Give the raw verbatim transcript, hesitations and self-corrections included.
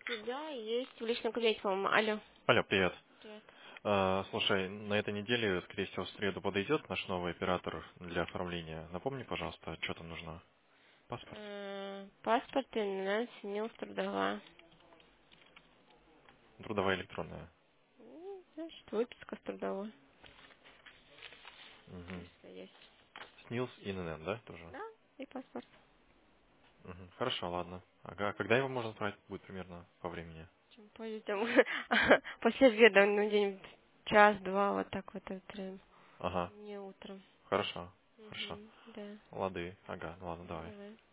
Да, есть в личном кабинете, по-моему. Алло. Алло, привет. Привет. А, слушай, на этой неделе, скорее всего, в среду подойдет наш новый оператор для оформления. Напомни, пожалуйста, что там нужно? Паспорт? Э, Паспорт, ИНН, СНИЛС, трудовая. Трудовая электронная. Ну, значит, выписка с трудовой. Угу. Если есть. СНИЛС и эн эн эн, да, тоже? Да, и паспорт. Мгм. Хорошо, ладно. Ага, а когда его можно отправить будет примерно по времени? Чем пойдем? После обеда, ну, день час-два, вот так вот это время. Ага, Не утром. хорошо, хорошо. Угу, да. Лады, ага, ладно, давай. Давай.